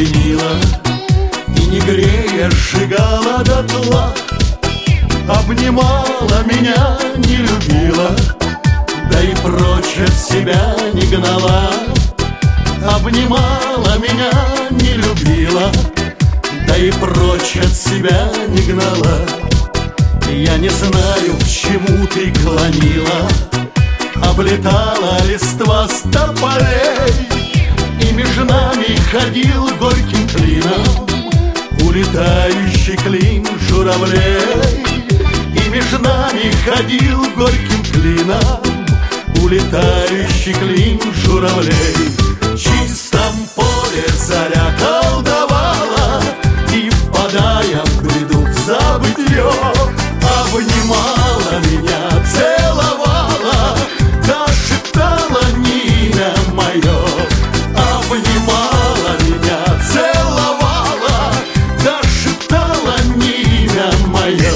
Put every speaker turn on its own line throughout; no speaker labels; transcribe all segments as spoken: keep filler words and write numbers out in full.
пленила и, не грея, сжигала дотла. Обнимала меня, не любила, да и прочь от себя не гнала. Обнимала меня, не любила, да и прочь от себя не гнала. Я не знаю, к чему ты клонила, облетала листва с тополей, и между нами ходил горьким клином улетающий клин журавлей. И между нами ходил горьким клином улетающий клин журавлей. В чистом поле заря колдовала, и, впадая в бреду в забытье, обнимала меня, целовала, да шептала имя мое. Обнимала меня, целовала, да шептала имя мое.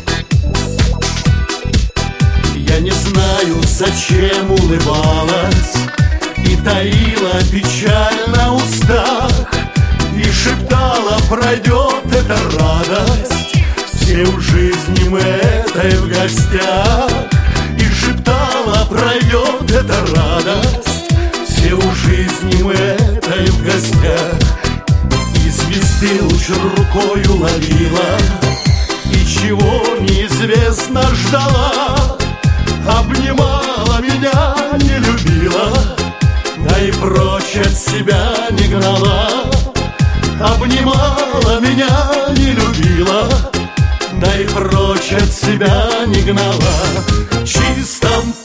Я не знаю, зачем улыбалась и таила печаль на устах, и шептала: пройдет эта радость, все в жизни мы этой в гостях. И шептала: пройдет эта радость, все в жизни мы этой в гостях. И звезды луч рукою ловила, и чего неизвестно ждала. Обнимала меня, не любила, да и прочь от себя не гнала. Обнимала меня, не любила, да и прочь от себя не гнала. В чистом